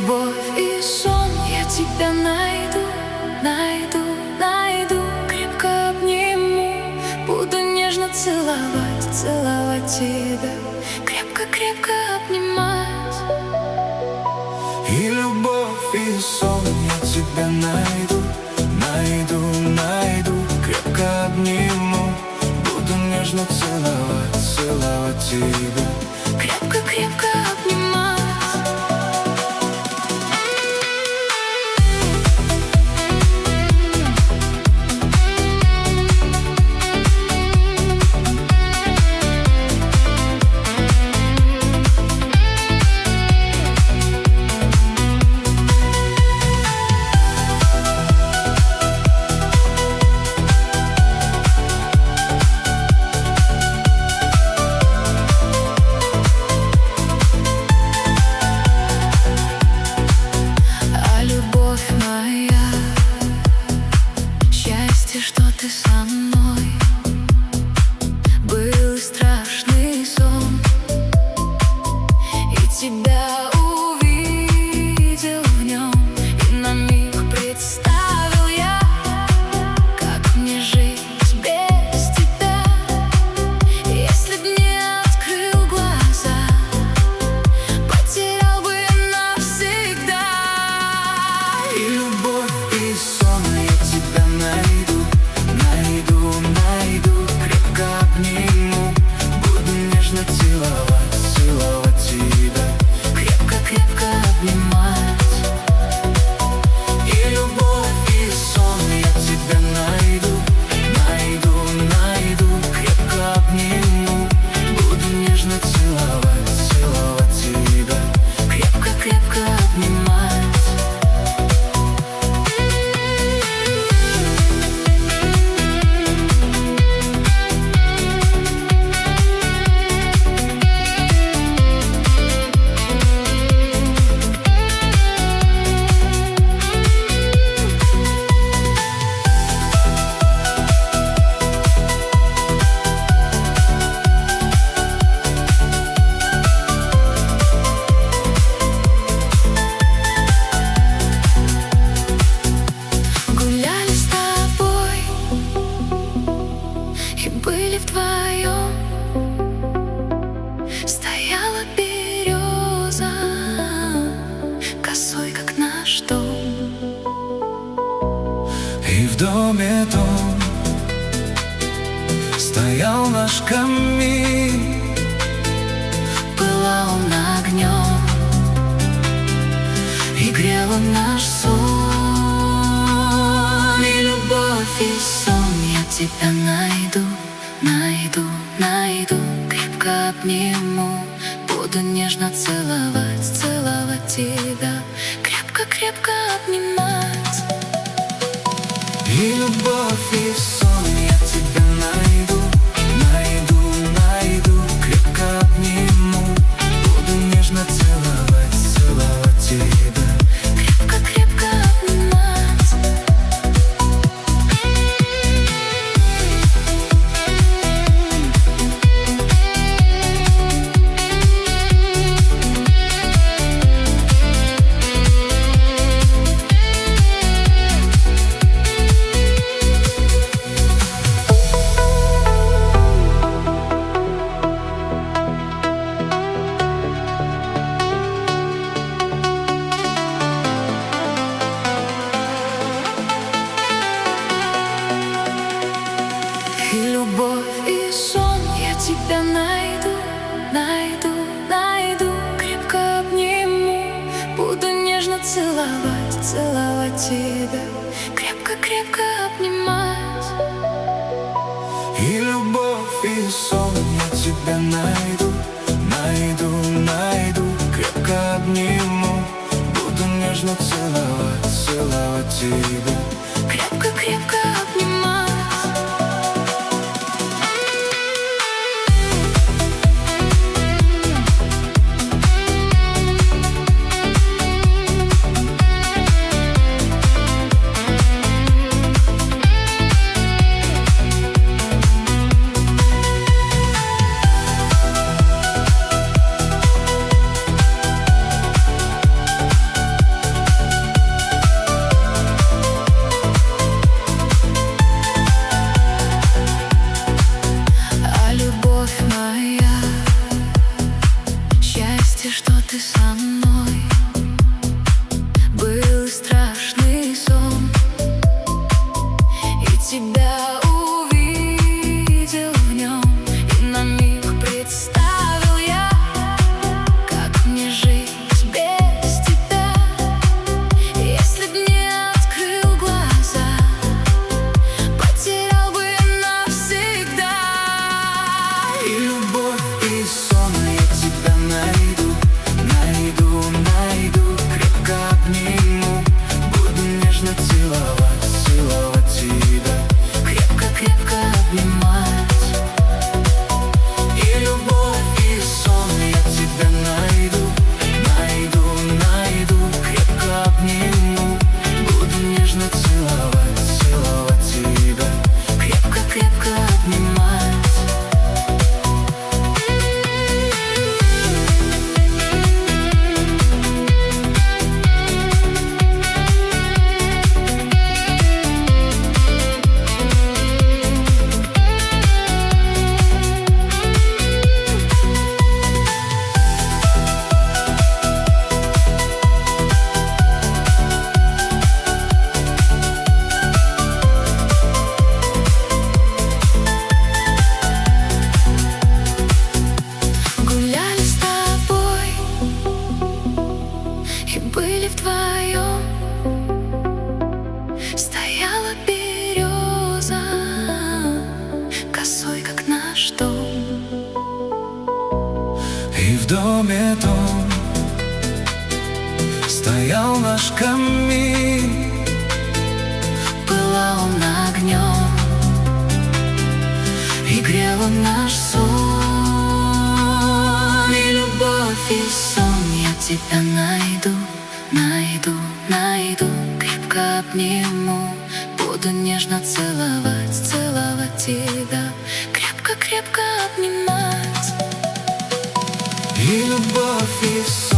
любовь и сон, я тебя найду, найду, найду. Крепко обниму, буду нежно целовать, целовать тебя. Крепко, крепко обнимать. И любовь, и сон, я тебя найду, найду, найду. Крепко обниму, буду нежно целовать, целовать тебя. Крепко, крепко обнимать. Что ты со мной, был страшный сон, и тебя увидел в нем, и на миг представил я, как мне жить без тебя. Если б не открыл глаза, потерял бы навсегда. И любовь, и сон, я тебя найду, найду, найду. Крепко обниму, буду нежно целовать, целовать тебя. Крепко, крепко обнимать. И любовь, и сон, я тебя найду, найду, найду. Крепко обниму, буду нежно целовать, целовать тебя. Крепко, крепко обнимать. Были вдвоем, стояла береза, косой, как наш дом. И в доме том стоял наш камин, Пылал он огнем, и грел он наш сон. И любовь, и сон, я тебя найду, найду, найду. Крепко обниму, буду нежно целовать, целовать тебя. Крепко, крепко обнимать. и любовь, и сон, я тебя найду, найду, найду. Крепко обниму, буду нежно целовать, целовать тебя. Крепко, крепко обнимать. И любовь, и сон, я тебя найду, найду, найду. Крепко обниму, буду нежно целовать, целовать тебя. Крепко, крепко обнимать. И любовь, и сон, я тебя найду, найду, найду. Крепко обниму, буду нежно целовать, целовать тебя. Крепко, крепко обнимать. счастье, что ты со мной. Был страшный сон, и тебя увидел в нем, и на миг представил я, как мне жить без тебя. Если б не открыл глаза, потерял бы навсегда. И любовь, и сон я тебя найду, найду, найду, крепко обниму, буду нежно целовать, целовать тебя, Крепко, крепко обнимать. и любовь, и сон я тебя найду, найду, найду, крепко обниму, буду нежно целовать, целовать тебя. Крепко, крепко обнимать. Гуляли с тобой и были вдвоем. Стояла береза косой, как наш дом. И в доме том стоял наш камин, Пылал он огнем и грел он наш сон. И любовь, и сон я тебя найду, найду, найду, крепко обниму, буду нежно целовать, целовать тебя, крепко, крепко обнимать. и любовь, и